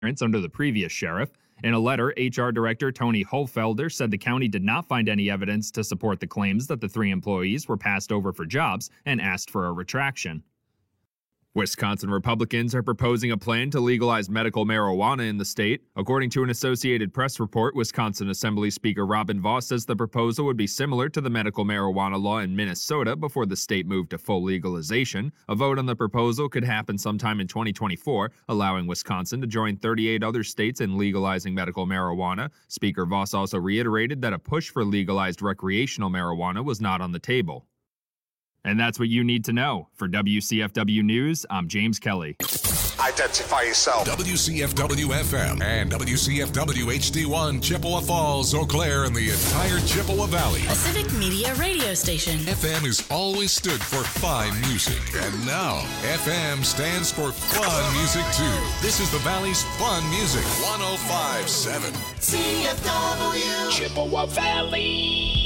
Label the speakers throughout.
Speaker 1: under the previous sheriff. In a letter, HR Director Tony Hohlfelder said the county did not find any evidence to support the claims that the 3 employees were passed over for jobs and asked for a retraction. Wisconsin Republicans are proposing a plan to legalize medical marijuana in the state. According to an Associated Press report, Wisconsin Assembly Speaker Robin Vos says the proposal would be similar to the medical marijuana law in Minnesota before the state moved to full legalization. A vote on the proposal could happen sometime in 2024, allowing Wisconsin to join 38 other states in legalizing medical marijuana. Speaker Vos also reiterated that a push for legalized recreational marijuana was not on the table. And that's what you need to know. For WCFW News, I'm James Kelly.
Speaker 2: Identify yourself.
Speaker 3: WCFW-FM and WCFW-HD1, Chippewa Falls, Eau Claire, and the entire Chippewa Valley.
Speaker 4: A civic media radio station.
Speaker 3: FM has always stood for fine music. And now, FM stands for fun music, too. This is the Valley's fun music. 105.7.
Speaker 2: CFW.
Speaker 5: Chippewa Valley.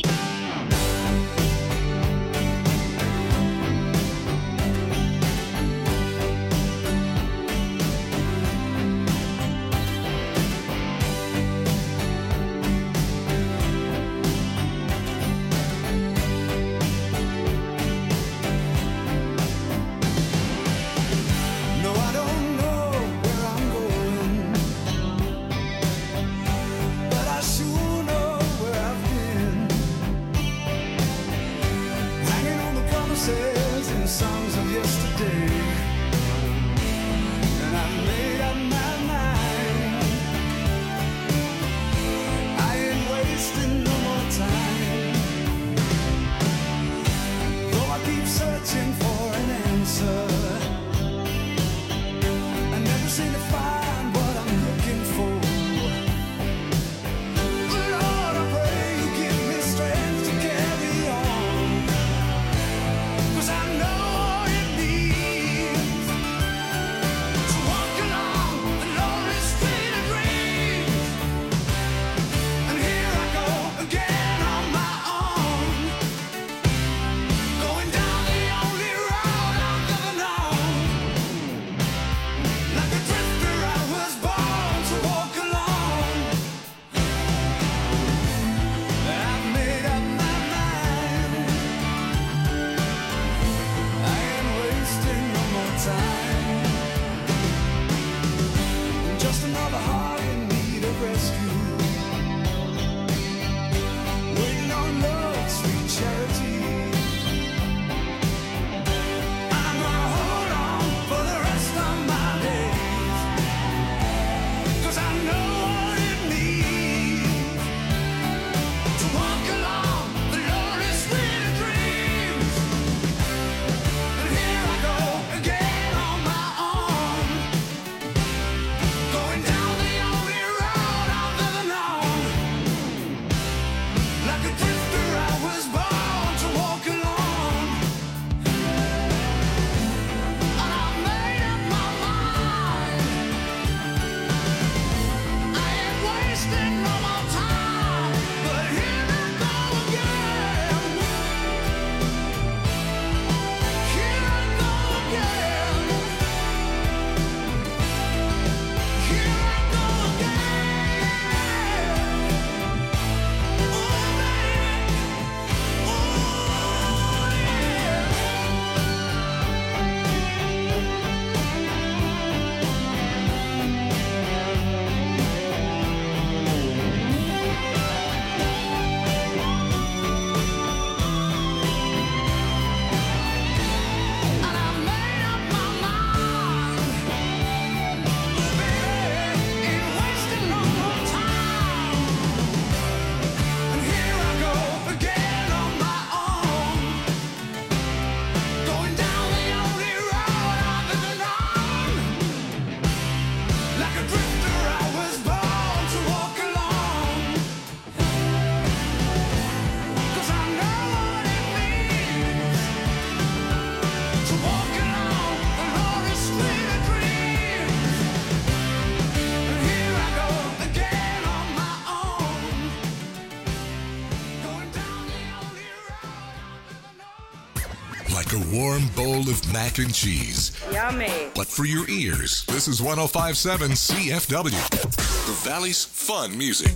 Speaker 3: a warm bowl of mac and cheese.
Speaker 6: Yummy.
Speaker 3: But for your ears, this is 105.7 CFW, the Valley's fun music.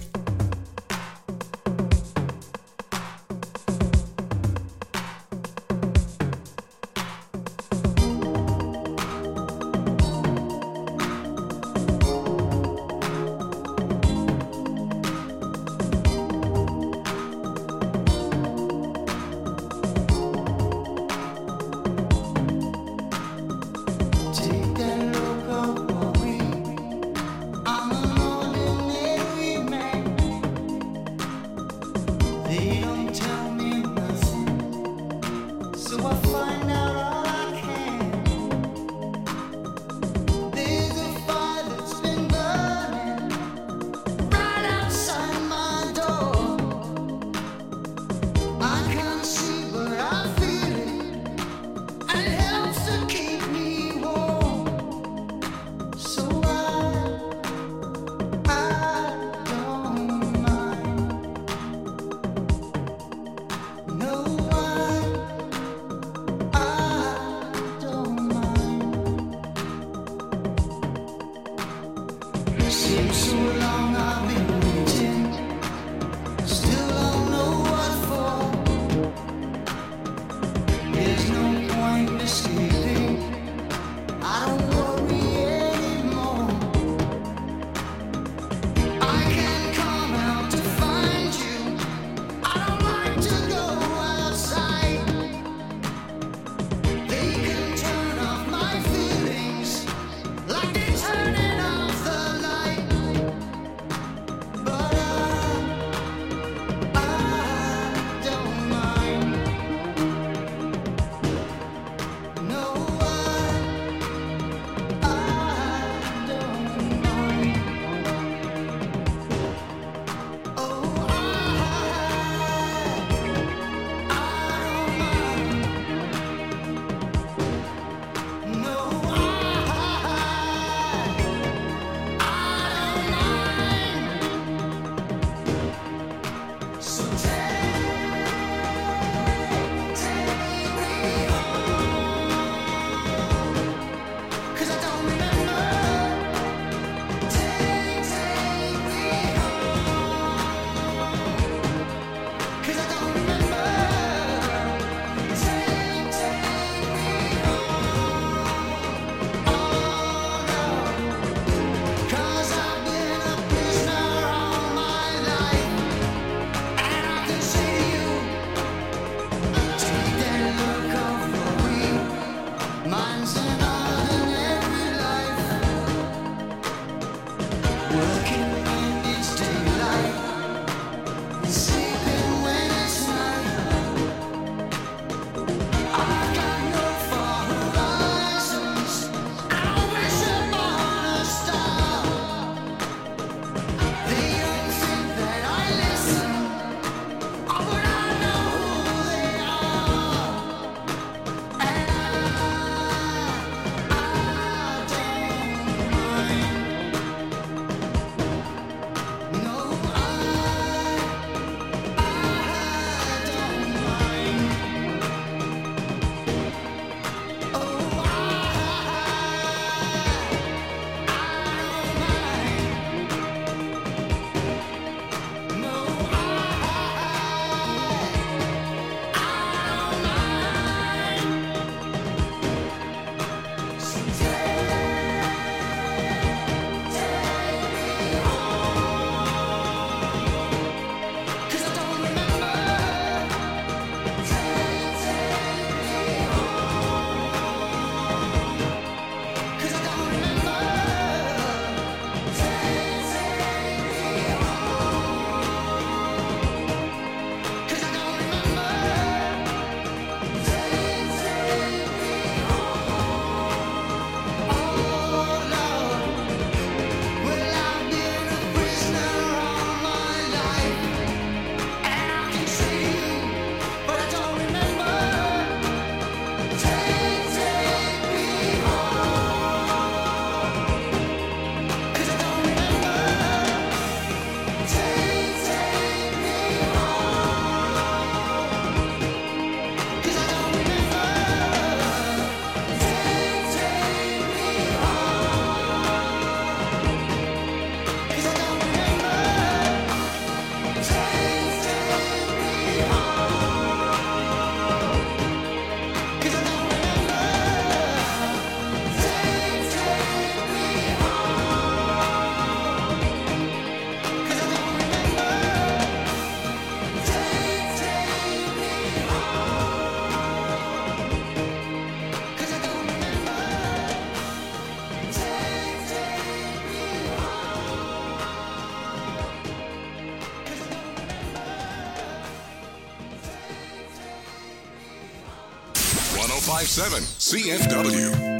Speaker 3: 1057 CFW.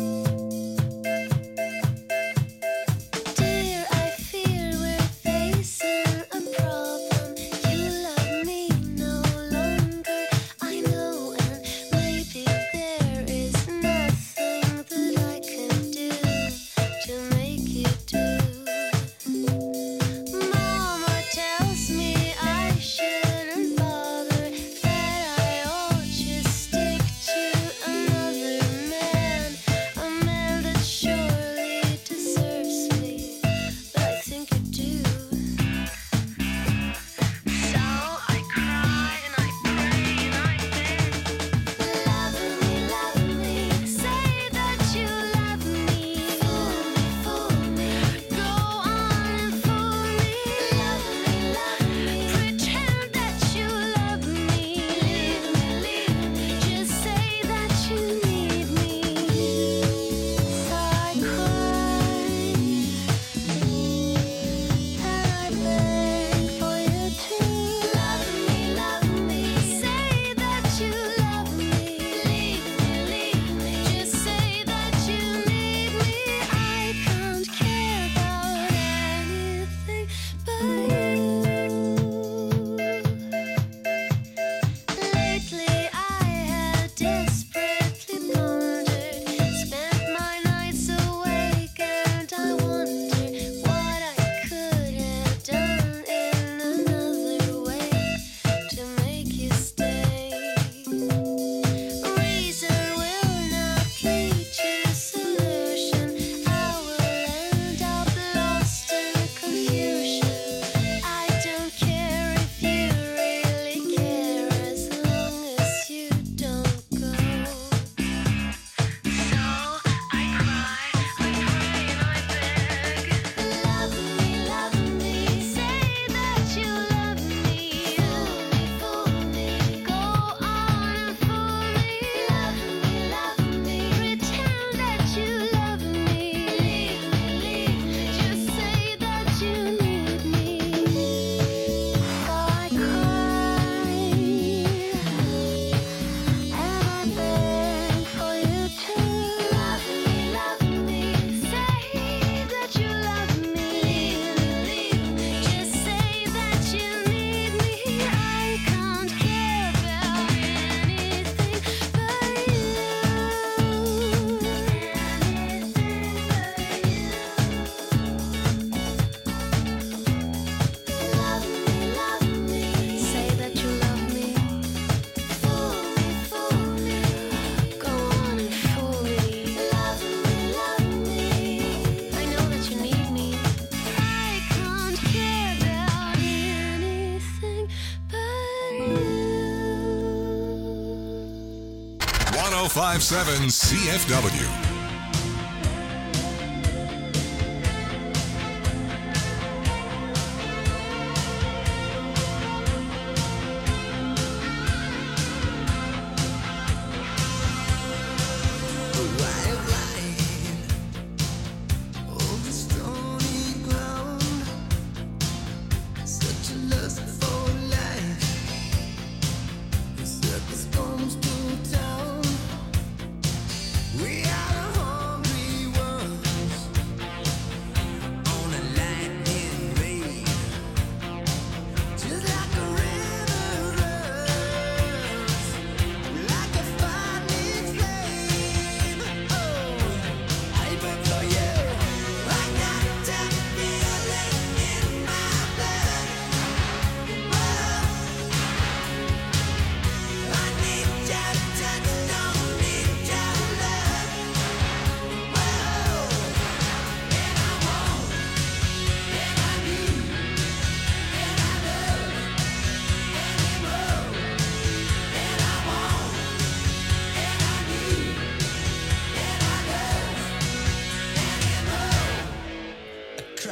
Speaker 6: Dear, I fear we're facing a problem. You love me no longer, I know, and maybe there is nothing that I can do to make you do. Mama tells me I shouldn't bother, that I ought to stick to another man, a man that surely deserves me, but I think you do. So I cry and I pray and I beg, love me, say that you love me, fool me, go on and fool me, love me, pretend that you love me, leave me, just say that you need me. So I cry and I beg for you to love me, say that you love me, leave me, just say that you need me. I can't care about anything but you. Lately I had desperately pondered, spent my nights awake, and I wonder what I could have done in another way to make you stay. Reason will not lead to solution. I will end up lost in confusion. I don't care if you really care, as long as you don't go. So I cry, I pray and I beg, love me, say that you love me, fool me, go on and fool me, love me, pretend that you love me, leave, just say that you need me. So I cry and I beg for you to love me, say that you love me, leave, just say that you need me. I can't care about anything but you. Love me, say that you love me, fool me, go on and fool me, love me, I know that you need me. I can't care about anything but you.
Speaker 3: 1057 CFW.
Speaker 7: We are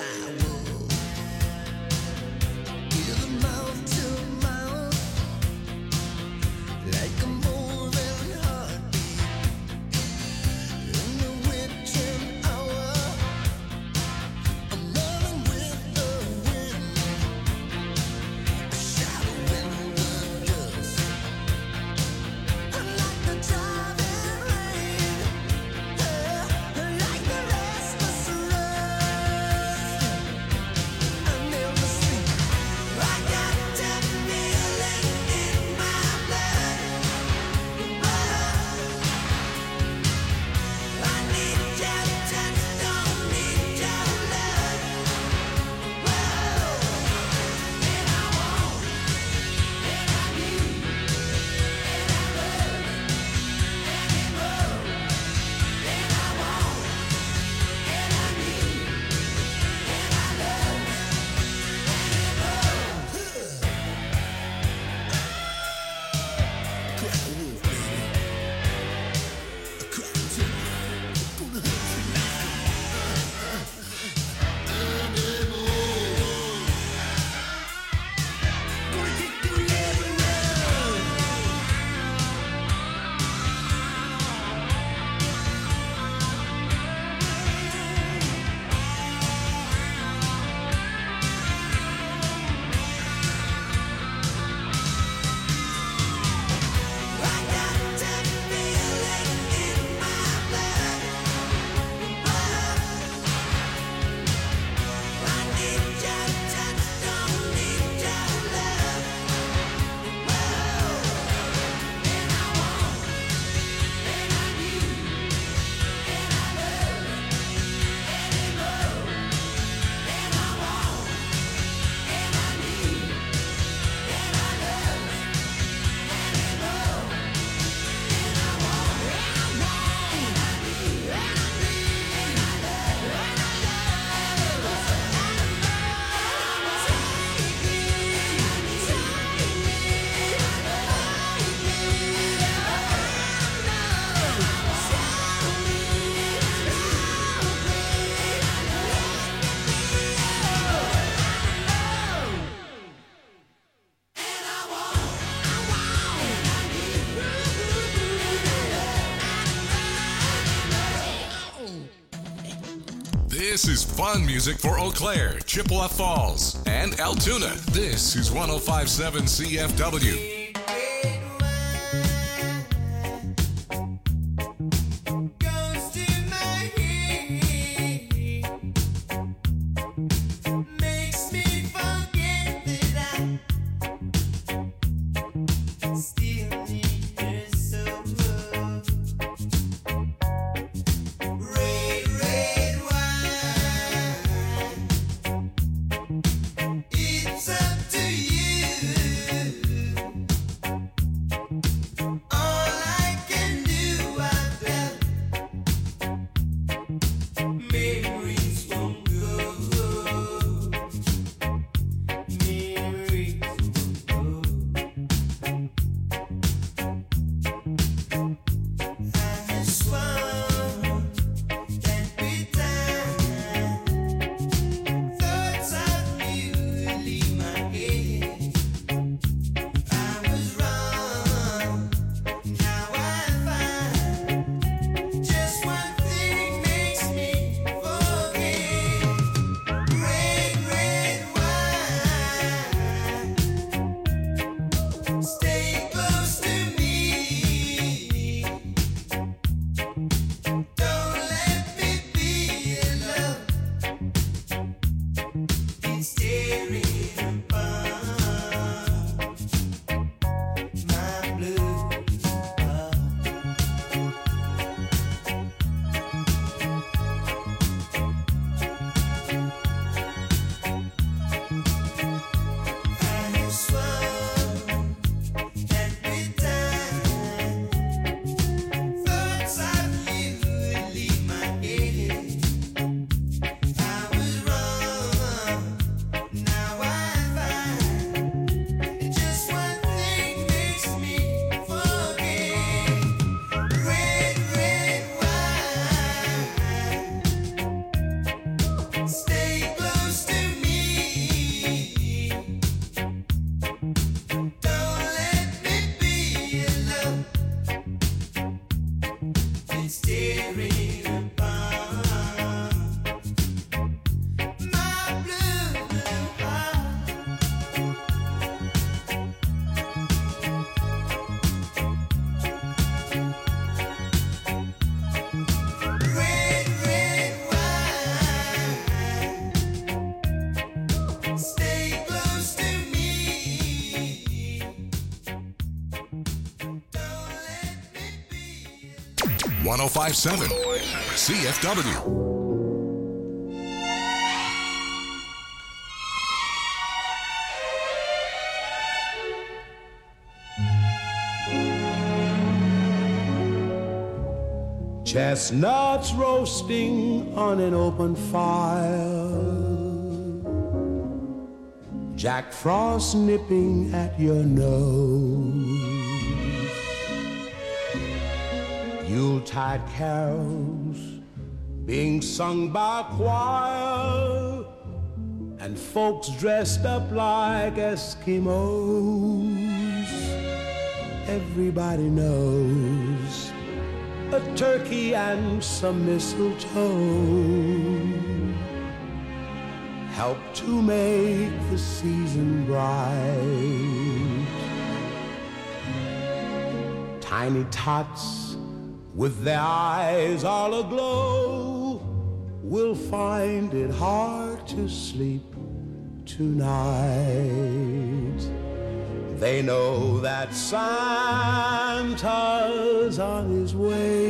Speaker 3: This is fun music for Eau Claire, Chippewa Falls, and Altoona. This is 105.7 CFW.
Speaker 7: It's up to you.
Speaker 3: 105.7 CFW.
Speaker 7: Chestnuts roasting on an open fire, Jack Frost nipping at your nose, Yuletide carols being sung by a choir, and folks dressed up like Eskimos. Everybody knows a turkey and some mistletoe help to make the season bright. Tiny tots with their eyes all aglow will find it hard to sleep tonight. They know that Santa's on his way.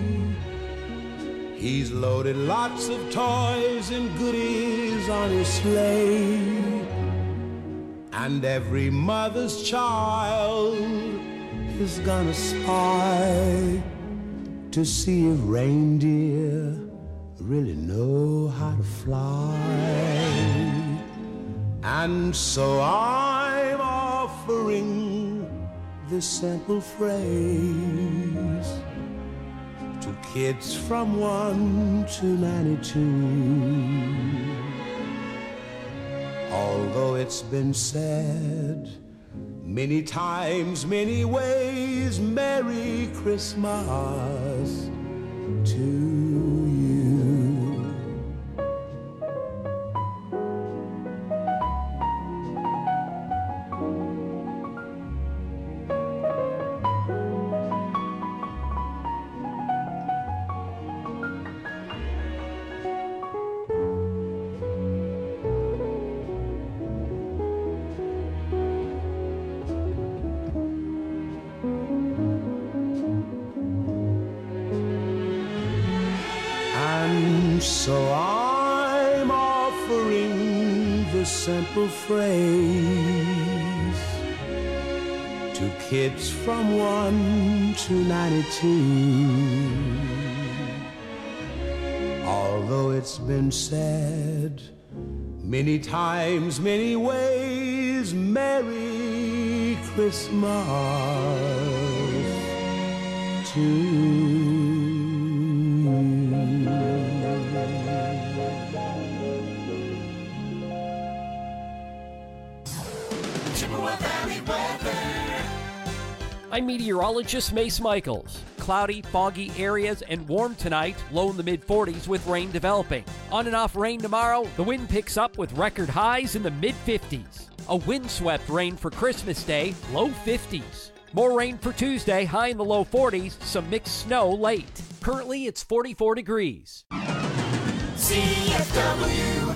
Speaker 7: He's loaded lots of toys and goodies on his sleigh. And every mother's child is gonna spy to see if reindeer really know how to fly. And so I'm offering this simple phrase to kids from 1 to 92. Although it's been said many times, many ways, Merry Christmas to you. So I'm offering the simple phrase to kids from 1 to 92. Although it's been said many times, many ways, Merry Christmas to you.
Speaker 8: I'm meteorologist Mace Michaels. Cloudy, foggy areas and warm tonight, low in the mid-40s with rain developing. On and off rain tomorrow, the wind picks up with record highs in the mid-50s. A windswept rain for Christmas Day, low 50s. More rain for Tuesday, high in the low 40s, some mixed snow late. Currently, it's 44 degrees.
Speaker 2: CFW.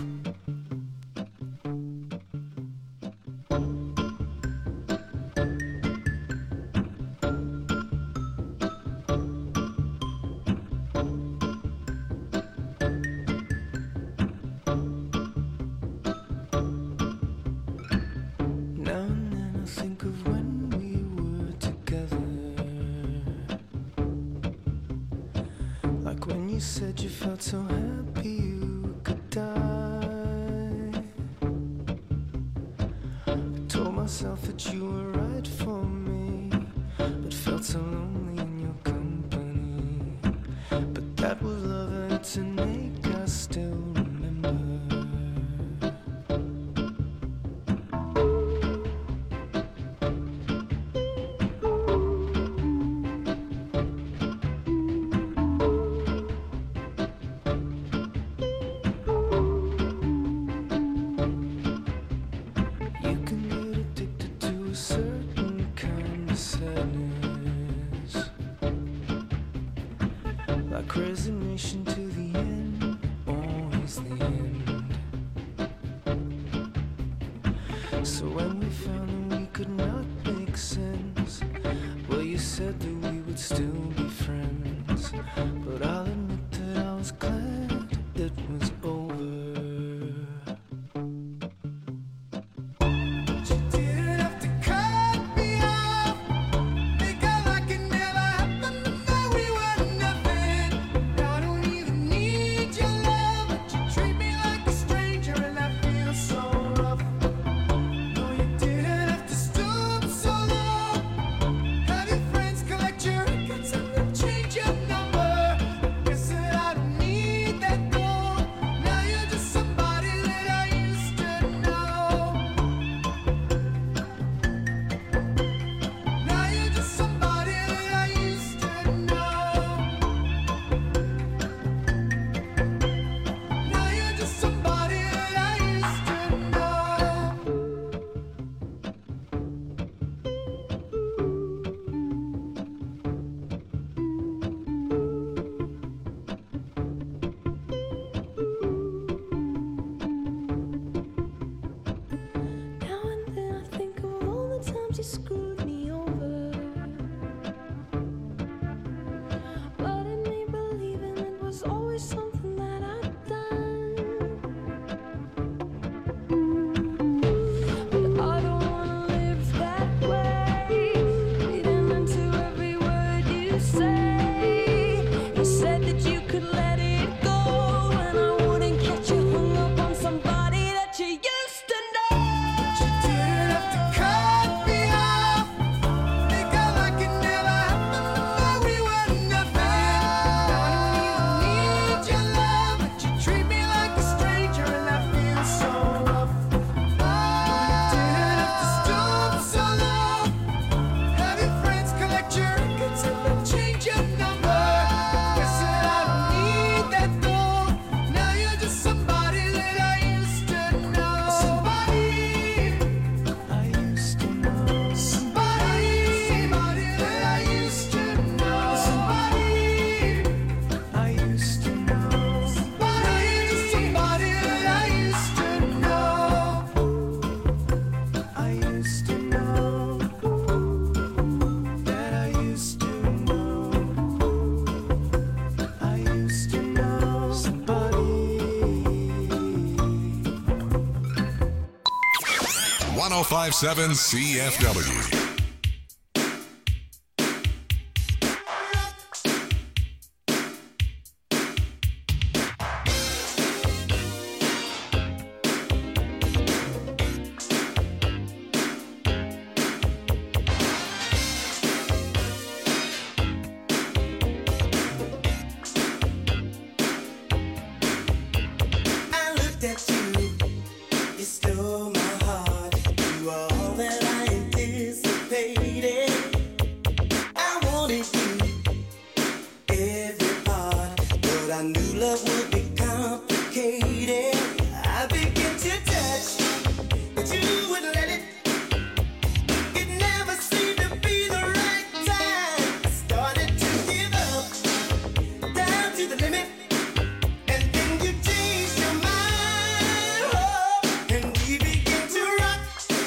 Speaker 9: You said you felt so happy you could die. I told myself that you were right for me, but felt so lonely in your company. But that was love and it's an ache I still remember. Resignation to the end, always the end. So when we found that we could not make sense, well, you said that we would still be friends. friends, but I'll admit that I was glad it was over.
Speaker 6: You screwed me over, but in me believing it was always something that I'd done. But I don't wanna live that way, reading into every word you say. You said that you could let it go, and I wouldn't get you hung up on somebody that you used to know. But you didn't have to cut me off. Make out like it never happened, that we were nothing. I don't even need your love, but you treat me like a stranger, and that feels so rough. Oh, you didn't have to stoop so low. Have your friends collect your records and then change your number. Guess that I don't need that though. Now you're just somebody that I used to know. Somebody I used to know. Somebody that I used to know. Somebody I used to know. Somebody that I used to know. I used to know that I used to know. I used to know somebody.
Speaker 3: 1057 CFW.
Speaker 10: I looked at you, you stole my heart. You are all that I anticipated. I wanted you, every part, but I knew love would be complicated. I began to touch, but you wouldn't let it. It never seemed to be the right time. I started to give up, down to the limit. And then you changed your mind, oh, and we began to rock,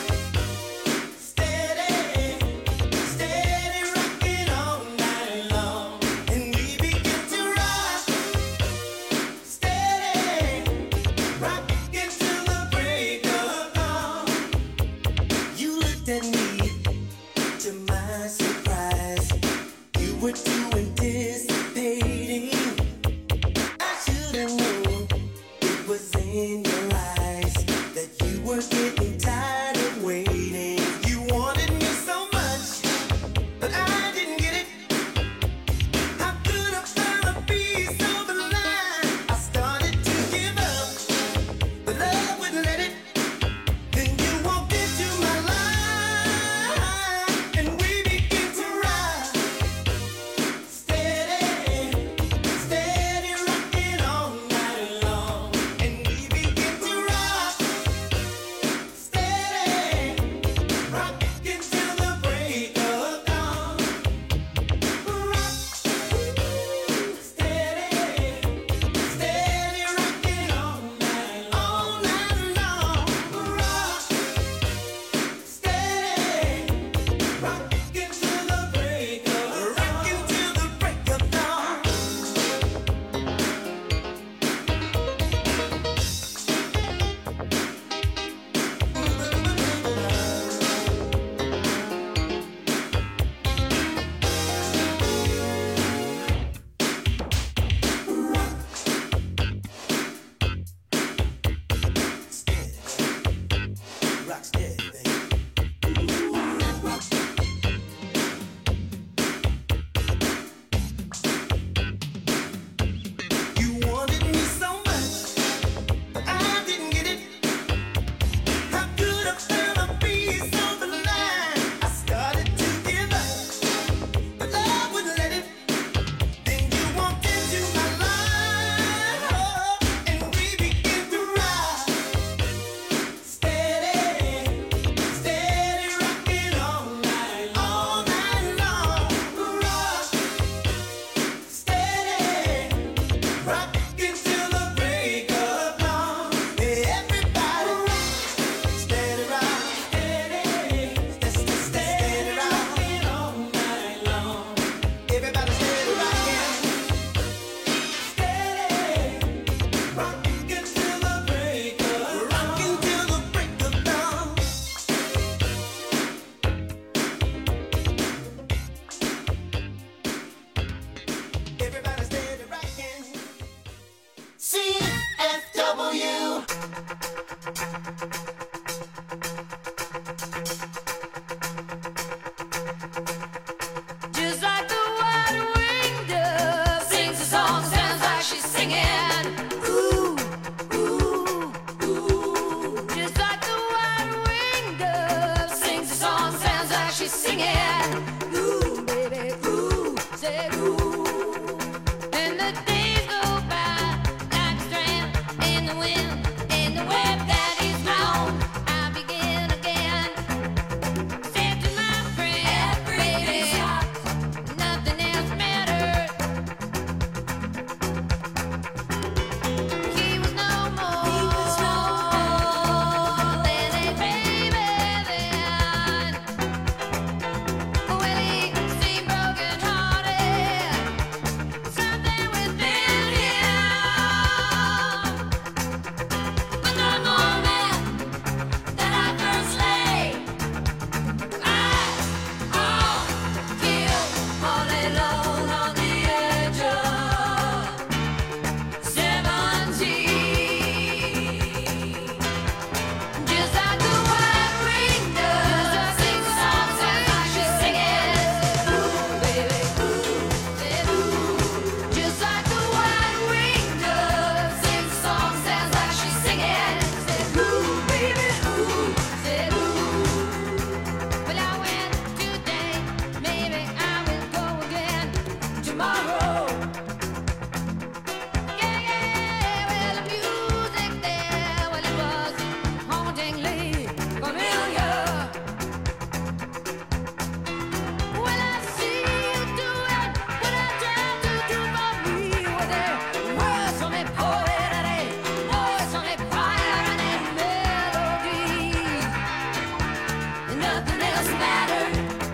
Speaker 10: steady, steady rocking all night long. And we began to rock, steady, rocking till the break of dawn. You looked at me, to my surprise, you were too anticipating. I should have known it was in your eyes that you were getting tired of waiting. You wanted me so much, but I didn't get it. How could I find a piece of the line? I started to give up, but love wouldn't let it. Then you walked into my life, and we began to ride, steady, steady rocking all night long. And we began to rock, steady,
Speaker 6: she's singing. Ooh, baby, ooh, say ooh. And the days go by like a strand in the wind, in the web that is blown. I begin again. Said to my friend, baby, nothing else matters. He was no more than a baby then. Well, he seemed broken-hearted, something within him. But the moment that I first lay eyes on him, all alone on the edge of 17. Just like the white ring does, sing songs and like she's singing. Ooh, baby, ooh, said ooh. Just like the white ring does, sing songs and like she's singing. Said ooh, baby, ooh, said ooh. Well, I went today, maybe I will go again tomorrow. Yeah, well, the music there, well, it was hauntingly familiar. Well, I see you do it, what I try to do for me. Well, there was some poet and a voice on a fire and a melody, and nothing else mattered.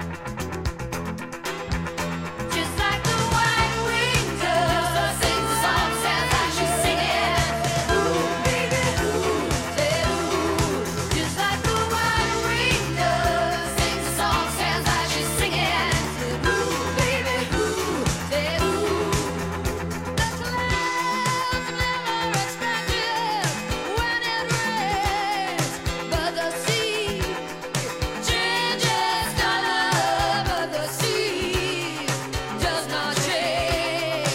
Speaker 6: Just like the white wing does, sings the song, sounds like she's singing. Ooh, baby, ooh, say ooh. Just like the white wing does, sings the song, sounds like she's singing. Ooh, baby, ooh, say ooh. The clouds never expected when it rains, but the sea changes color, but the sea does not change.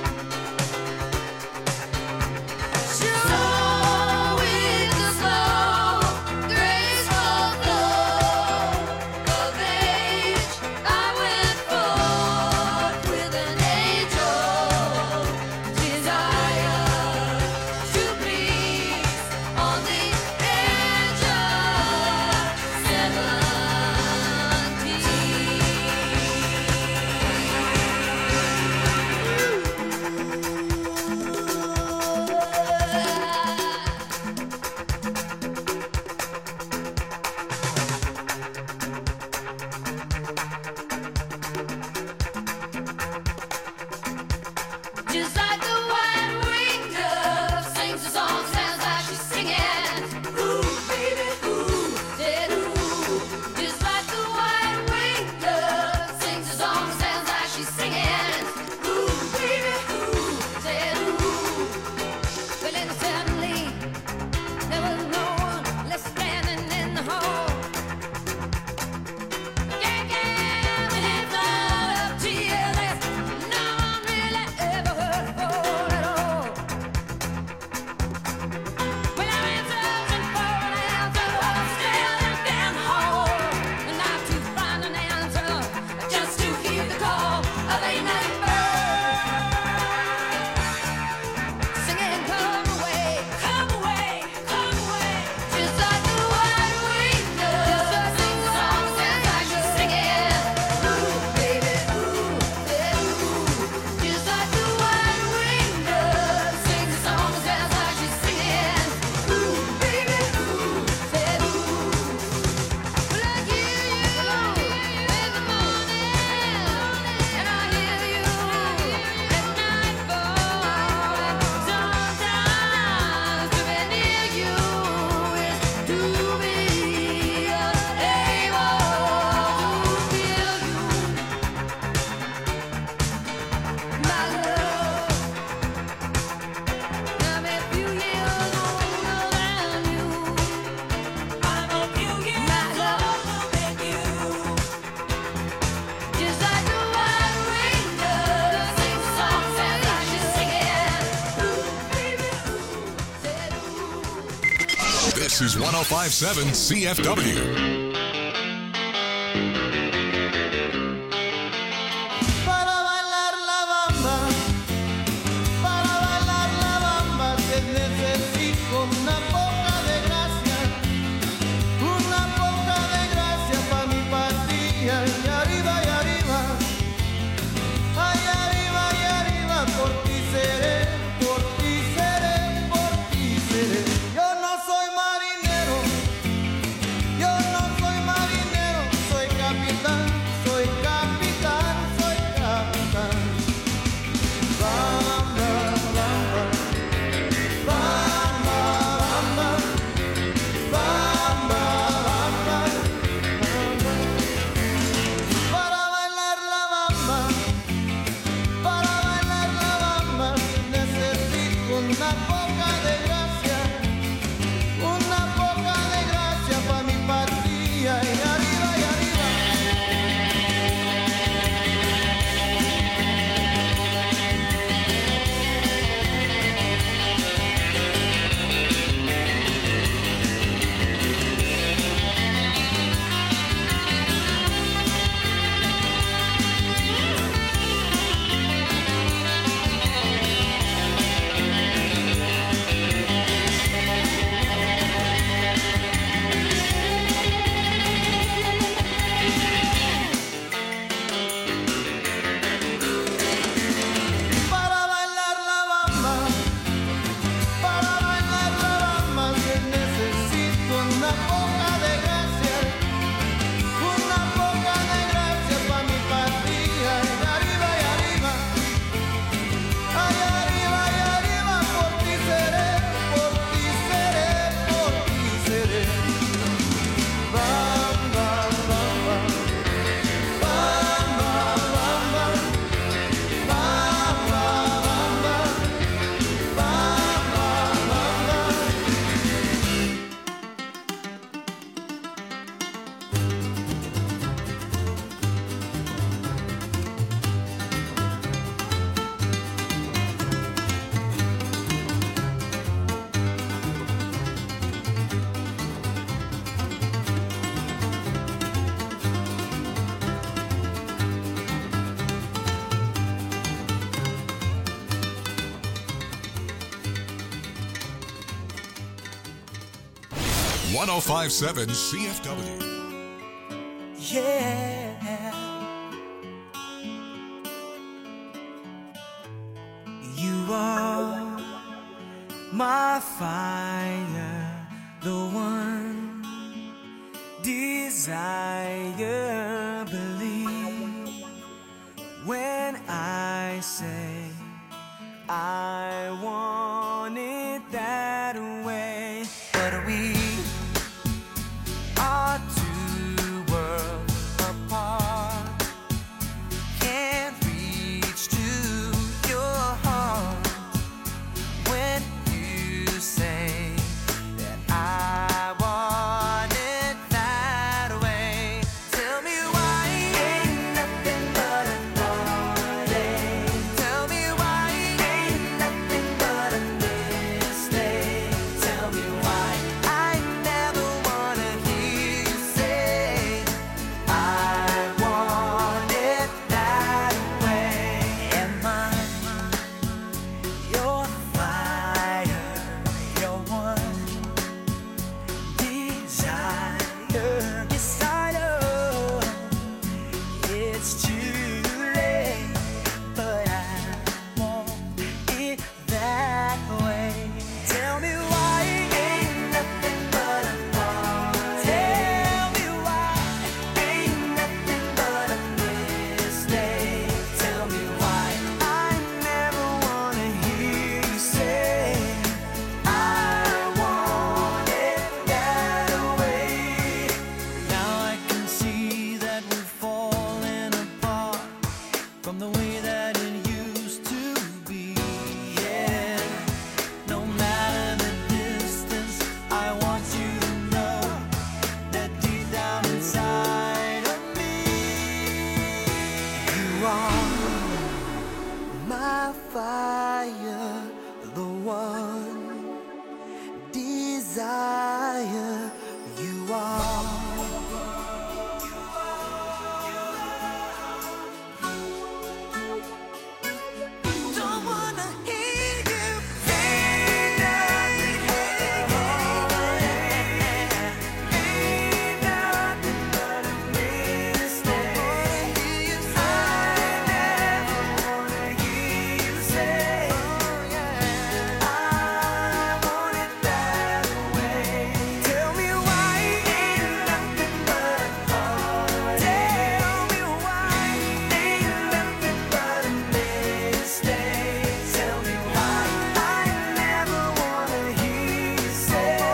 Speaker 6: So with the slow, graceful flow of age, I went forth with an angel's desire to please on the edge of 17. Just like the white winged dove sings a song, sounds like she's singing. Ooh, baby, ooh, said ooh. Just like the white winged dove sings a song, sounds like she's singing. Ooh, baby, ooh, said ooh. Well, then suddenly there was no one left standing in the hall. Yeah, the hands of tears, no one really ever heard fall at all. Well, I went searching for an answer upstairs down the hall, and not to find an answer, just to hear the call of a night bird singing, come away, come away, come away. Just like the white winged dove sings a song, sounds like she's singing. Ooh, baby, ooh, said ooh. Just like the white winged dove sings a song, sounds like she's singing. Ooh, baby, ooh, said ooh. Well, I hear you in the morning, and I hear you at nightfall. Sometimes to be near you is to be able to feel you, my love. I'm a few years older than you. I'm a few years older than you. Just like the white winged dove sings a song, sounds like she's singing. Ooh, baby, ooh, said ooh.
Speaker 3: This is 105.7 CFW. 1057 CFW.
Speaker 9: Yeah, you are my fire, the one desire. Believe when I say I want it that way, but we are two worlds apart. Can't reach to your heart when you say that I want it that way. Tell me why ain't nothing but a party. Tell me why ain't nothing but a mistake. Tell me why I never wanna hear you say I want it that way. Am I your fire, your one desire? Yes, I know it's too late, but I want it that way. Tell me why ain't nothing but a party. Tell me why ain't nothing but a mistake. Tell me why I never wanna hear you say I want it that way. Now I can see that we're falling apart from the way that it used to be. Yeah, no matter the distance, I want you to know that deep down inside of me, you are my fire, the one desire. You are. Don't wanna hear you say nothing. Ain't nothing but a mistake. I never wanna hear you say I want it that way. Tell me why ain't nothing but a party. Tell me why ain't nothing but a mistake. Tell me why I never wanna hear you say I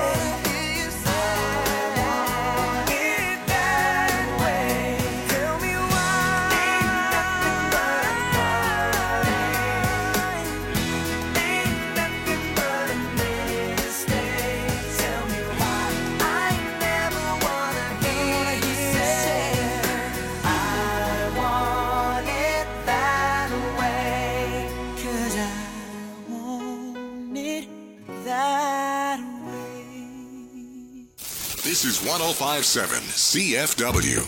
Speaker 9: want it that way. Tell me why ain't nothing but a party. Ain't nothing but a mistake. Tell me why I never wanna hear you say I want it that way. 'Cause I want it that way.
Speaker 3: This is 1057 CFW.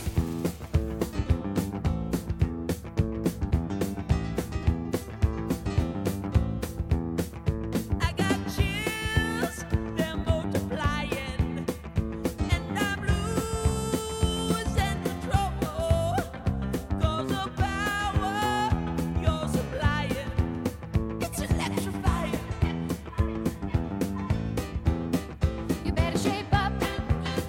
Speaker 10: I got chills, they're multiplying, and I'm losing control. 'Cause the power you're supplying, it's electrifying.
Speaker 6: You better shape up,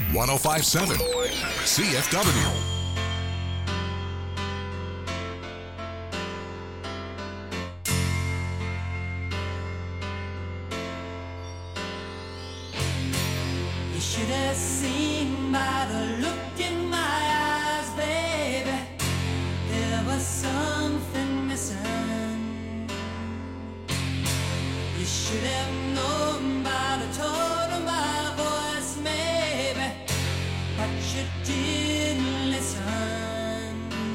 Speaker 3: 105.7 CFW.
Speaker 10: You should have seen by the look in my eyes, baby. There was something missing. You should have known by the tone of my voice, maybe, but you didn't listen.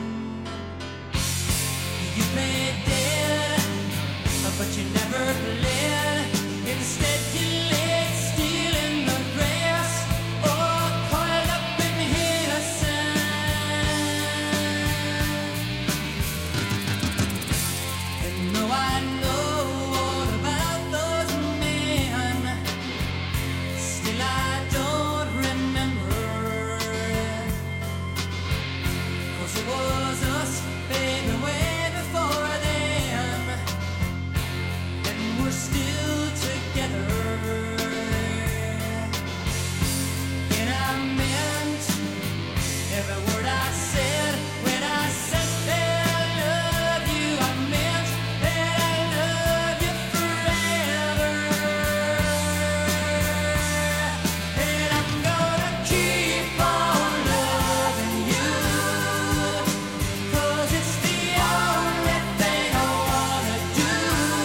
Speaker 10: You played dead, but you never played. Instead you laid still in the grass, or coiled up in innocence. And though I know all about those men, still I don't remember. 'Cause it was us, baby, way before them, and we're still together. And I meant every word I said when I said that I love you. I meant that I love you forever. And I'm gonna keep on loving you, 'cause it's the only thing I wanna do.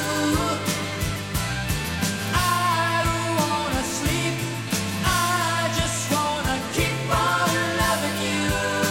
Speaker 10: I don't wanna sleep, I just wanna keep on loving you.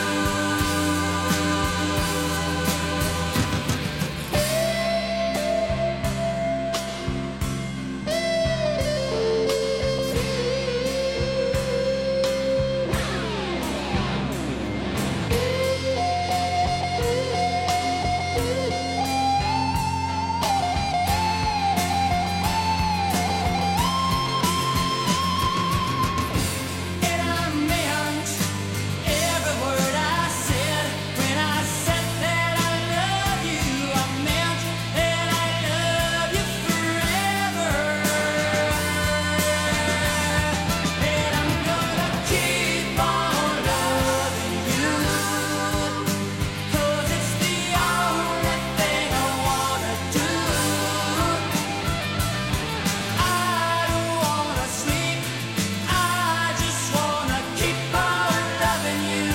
Speaker 10: 'Cause it's the only thing I wanna do. I don't wanna sleep, I just wanna keep on loving you.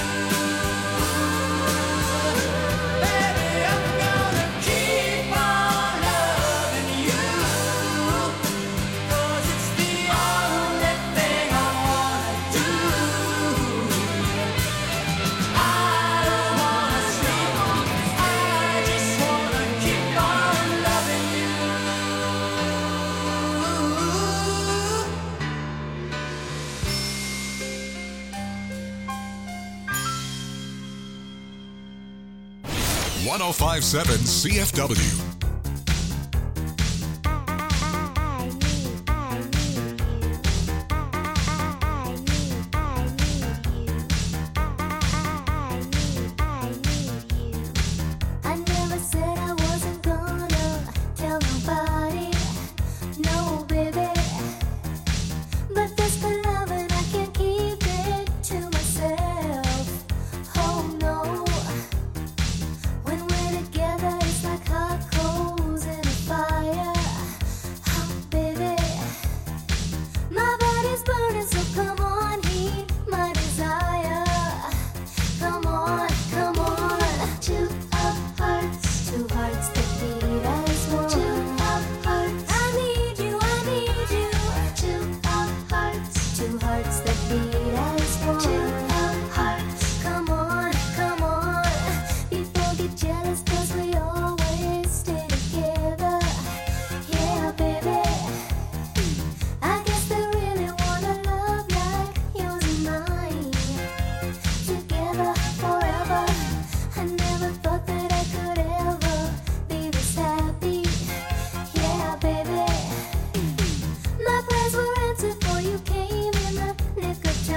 Speaker 10: Baby, I'm gonna keep on loving you, 'cause it's the only thing I wanna do. I don't wanna sleep, I just wanna keep on loving you.
Speaker 3: 105.7 CFW.
Speaker 6: I never said I wasn't gonna tell nobody, no baby. But this the love and I can't keep it to myself. Oh no, when we're together it's like hot coals in a fire. Oh baby, my body's burning, so come on, heat my desire. Come on, come on. Two hearts that beat as one. Two hearts, I need you, I need you. Two hearts that beat as one. Two hearts, come on, come on. People get jealous 'cause we always stay together. Yeah, baby, I guess they really wanna love like yours and mine. Together forever. I never thought that I could ever be this happy. Yeah, baby. My prayers were answered for you came in the nick of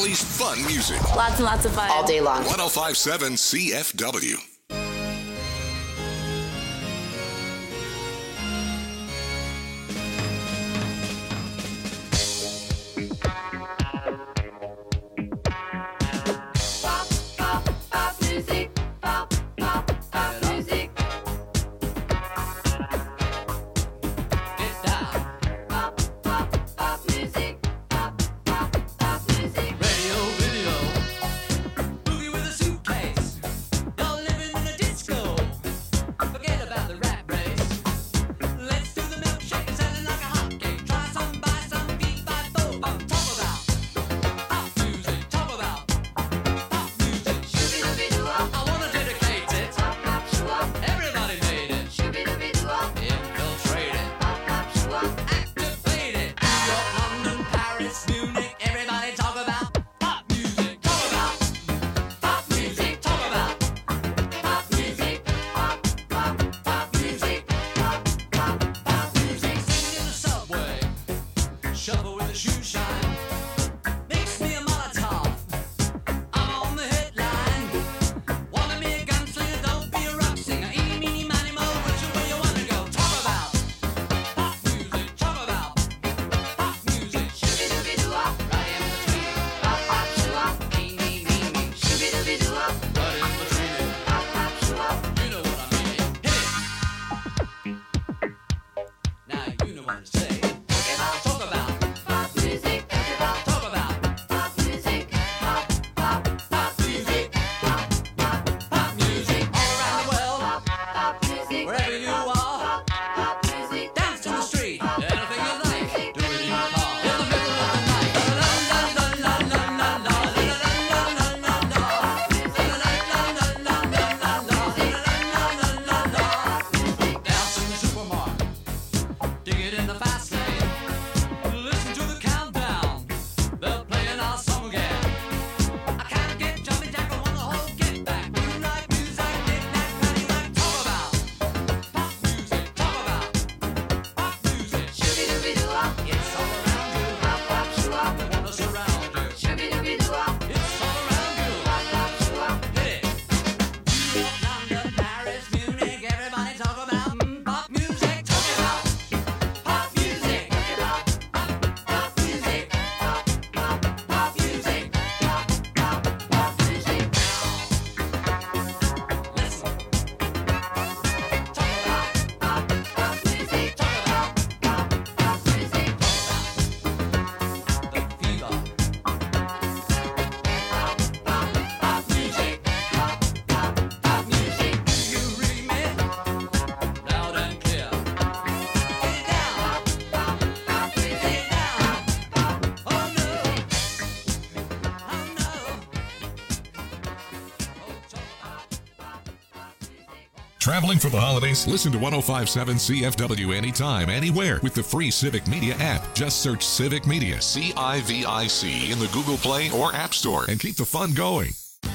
Speaker 3: Valley's fun music.
Speaker 4: Lots and lots of fun.
Speaker 2: All day long.
Speaker 3: 105.7 CFW. Traveling for the holidays? Listen to 105.7 CFW anytime, anywhere with the free Civic Media app. Just search Civic Media, CIVIC, in the Google Play or App Store and keep the fun going.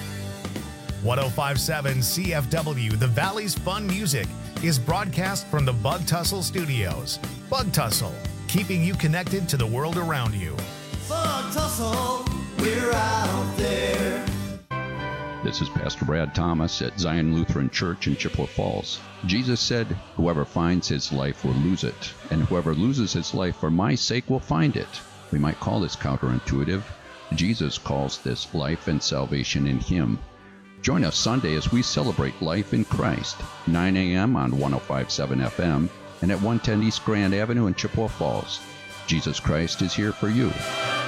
Speaker 11: 105.7 CFW, the Valley's fun music, is broadcast from the Bug Tussle Studios. Bug Tussle, keeping you connected to the world around you.
Speaker 10: Bug Tussle, we're out there.
Speaker 12: This is Pastor Brad Thomas at Zion Lutheran Church in Chippewa Falls. Jesus said, "Whoever finds his life will lose it, and whoever loses his life for my sake will find it." We might call this counterintuitive. Jesus calls this life and salvation in him. Join us Sunday as we celebrate life in Christ, 9 a.m. on 105.7 FM and at 110 East Grand Avenue in Chippewa Falls. Jesus Christ is here for you.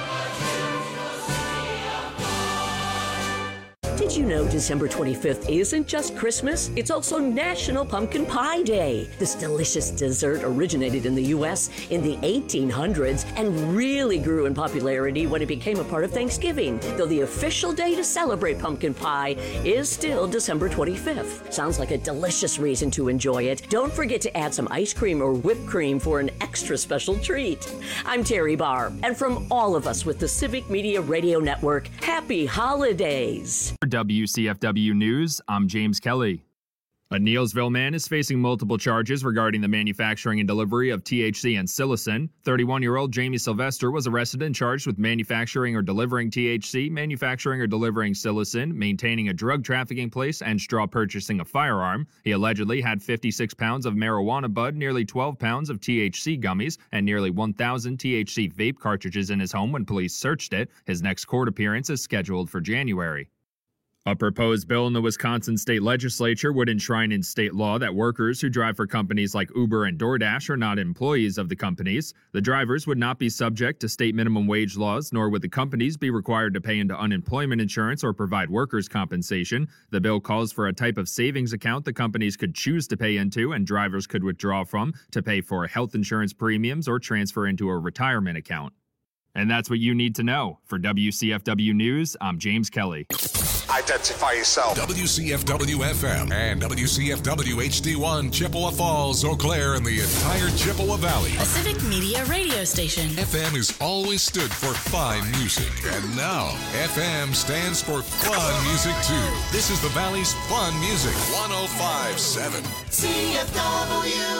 Speaker 13: Did you know December 25th isn't just Christmas? It's also National Pumpkin Pie Day. This delicious dessert originated in the U.S. in the 1800s and really grew in popularity when it became a part of Thanksgiving, though the official day to celebrate pumpkin pie is still December 25th. Sounds like a delicious reason to enjoy it. Don't forget to add some ice cream or whipped cream for an extra special treat. I'm Terry Barr, and from all of us with the Civic Media Radio Network, happy holidays.
Speaker 1: For WCFW News, I'm James Kelly. A Neilsville man is facing multiple charges regarding the manufacturing and delivery of THC and psilocin. 31-year-old Jamie Sylvester was arrested and charged with manufacturing or delivering THC, manufacturing or delivering psilocin, maintaining a drug trafficking place, and straw purchasing a firearm. He allegedly had 56 pounds of marijuana bud, nearly 12 pounds of THC gummies, and nearly 1,000 THC vape cartridges in his home when police searched it. His next court appearance is scheduled for January. A proposed bill in the Wisconsin state legislature would enshrine in state law that workers who drive for companies like Uber and DoorDash are not employees of the companies. The drivers would not be subject to state minimum wage laws, nor would the companies be required to pay into unemployment insurance or provide workers' compensation. The bill calls for a type of savings account the companies could choose to pay into and drivers could withdraw from to pay for health insurance premiums or transfer into a retirement account. And that's what you need to know. For WCFW News, I'm James Kelly.
Speaker 2: Identify yourself.
Speaker 3: WCFW-FM and WCFW-HD1, Chippewa Falls, Eau Claire, and the entire Chippewa Valley.
Speaker 4: A Civic Media radio station.
Speaker 3: FM has always stood for fine music, and now FM stands for fun music too. This is the Valley's fun music, 105.7
Speaker 2: CFW.